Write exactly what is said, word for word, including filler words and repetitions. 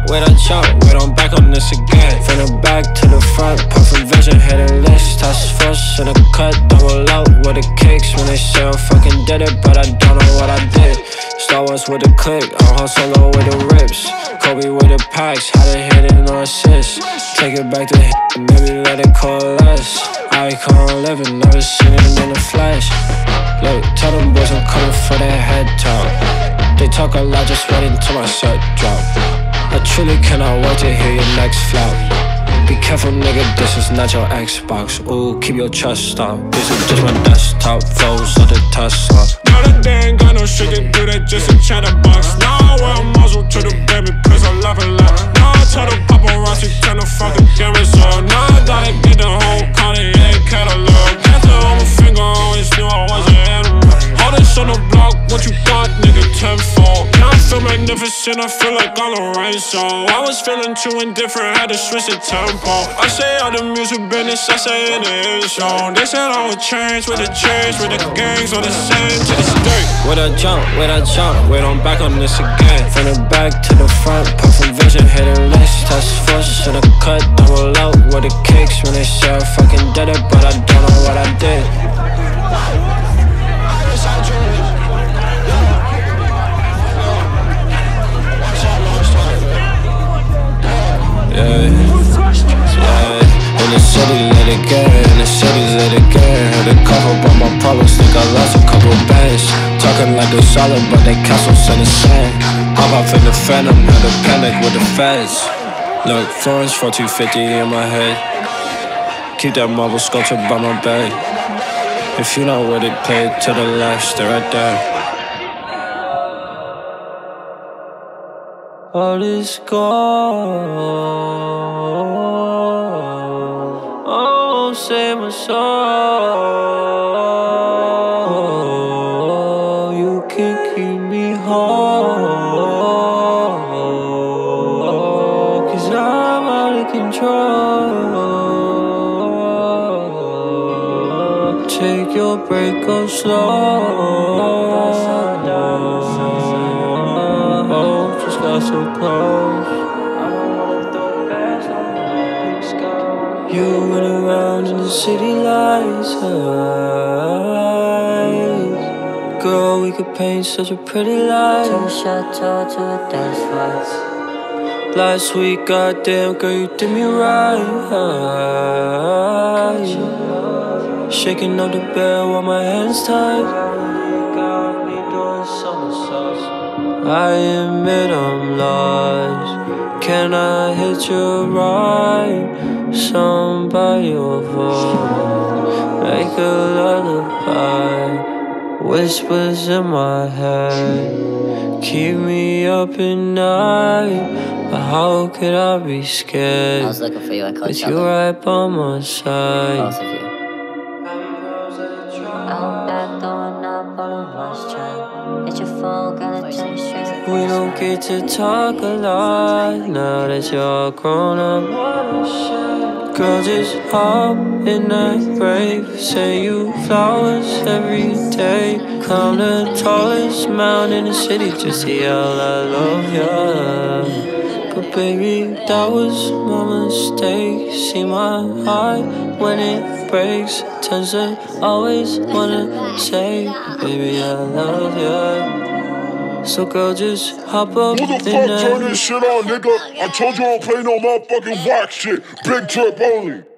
jump, wait I jump, wait I'm back on this again. From the back to the front, perfect vision, hitting list. Task force in the cut, double out with the kicks. When they say I fucking did it, but I don't know what I did. Star Wars with the click, I'm Han Solo with the rips. Kobe with the packs, had a hit and no assist. Take it back to hit, maybe let it coalesce. Icon living, never seen it in the flesh. Look, tell them boys I'm coming for their head top. They talk a lot, just wait until my set drop. I truly cannot wait to hear your next flop. Be careful nigga, this is not your Xbox. Ooh, keep your trust up. This is just my desktop, flows of the Tesla. Now that they ain't got no shit to do, that just a chatterbox. Now I wear a muzzle to the baby, cause I love it like. Now I tell the paparazzi, turn the fucking cameras on. Now I gotta get the whole Cartier catalog. After on my finger, I always knew I was an animal. All this on the block, what you got, nigga, tenfold. Now I feel magnificent, I feel like I'm a rain song. I was feeling too indifferent, had to switch the tempo. I say all the music business, I say in the end zone. They said I would change with the change, with the gangs on the same to this day. Wait I jump, wait I jump, wait I'm back on this again. From the back to the front, perfect vision, hitting list. Task force in the cut, double out with the kicks. When they say I fucking did it, but I don't know what I did. Yeah, yeah. In the city, let it get. In the cities, let it get. Had to cover up my problems, think I lost a couple bands. Talking like they solid, but they castles in the sand. Hop off in the phantom, had to panic with the feds. Look, Florence for two fifty in my head. Keep that marble sculpture by my bed. If you're not with it, play it to the left, stay right there. All is gone. Oh, save my soul. You can keep me whole, 'cause I'm out of control. Take your break, go slow. So close, you run around in the city lights. Girl, we could paint such a pretty life. To a chateau, to a dance floor. Last week, goddamn girl, you did me right. Shaking up the bed while my hands tied. I admit I'm lost. Can I hit you right? Sung by your voice, make a lullaby. Whispers in my head, keep me up at night. But how could I be scared? I was looking for you, I called with you right by my side. Both of you. I'm back throwing up on a lost track. Hit your phone, gotta change straight. We don't get to talk a lot now that you're grown up. Girl, just hop in that rave. Send you flowers every day. Climb the tallest mountain in the city just to yell I love ya. But baby, that was my mistake. See my heart when it breaks, turns to always wanna say, baby, I love ya. So girl, just hop up Who the in fuck that. turn this shit on, nigga? I told you I don't play no motherfucking whack shit. Big trip only.